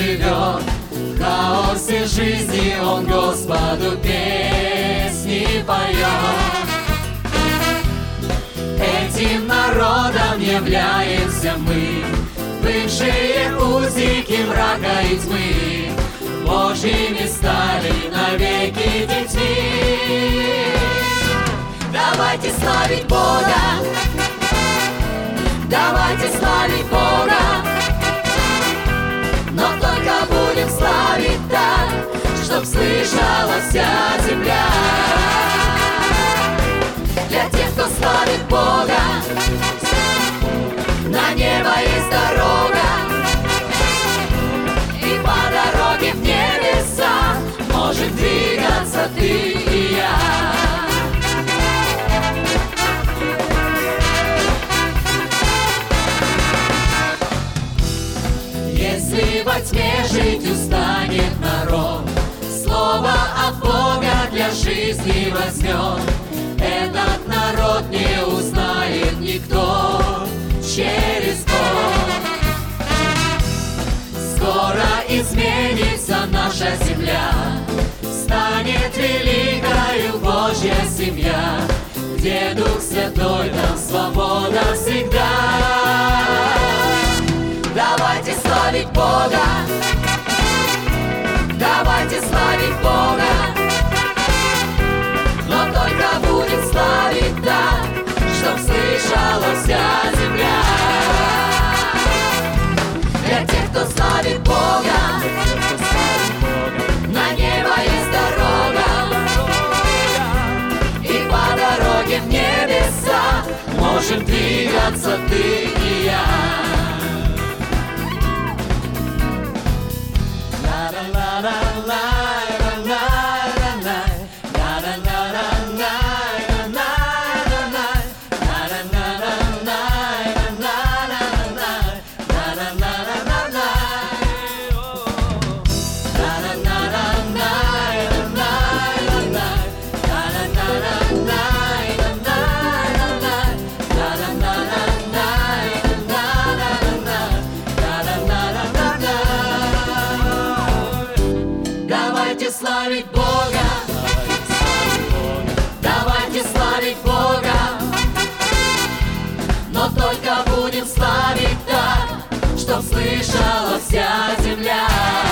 живет. В хаосе жизни Он Господу песни поет. Этим народом являемся мы, бывшие узники мрака и тьмы, Божьими стали навеки детьми. Давайте славить Бога, давайте славить Бога, но только будем славить так, чтоб слышала вся земля. Для тех, кто славит Бога, на небо есть дорога, и по дороге в небеса можем двигаться ты и я. Если во тьме жить устанет народ, слово от Бога для жизни возьмет, этот народ не узнает никто через год. Скоро изменится наша земля, станет великою Божья семья, где Дух Святой, там свобода всегда. Давайте славить Бога, давайте славить Бога, но только будем славить так, чтоб слышала вся земля. Для тех, кто славит Бога, на небо есть дорога, и по дороге в небеса можем двигаться ты и я. Давайте славить Бога, давайте славить Бога, но только будем славить так, чтоб слышала вся земля.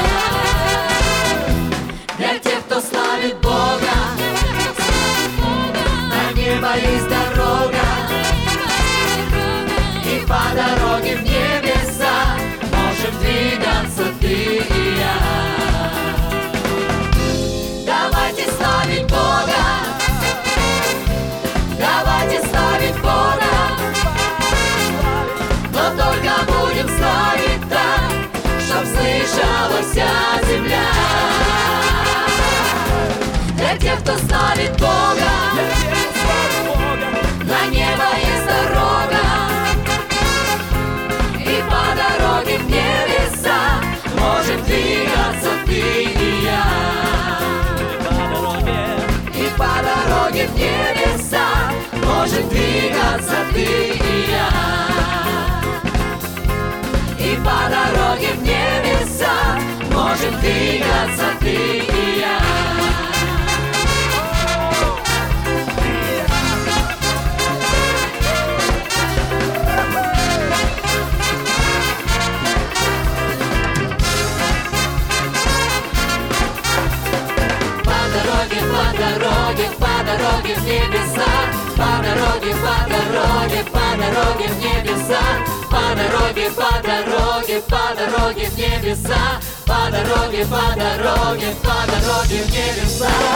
Для тех, кто славит Бога, на небо есть дорога, и по дороге в небеса можем двигаться ты и я. Давайте славить Бога, давайте славить Бога, но только будем славить так, чтоб слышала вся земля. Для тех, кто славит Бога, на небо есть дорога, и по дороге в небеса можем двигаться ты и я. По дороге в небеса можем двигаться ты и я. И по дороге в небеса можем двигаться ты и я. По дороге в небеса, по дороге в небеса, по дороге в небеса, по дороге в небеса.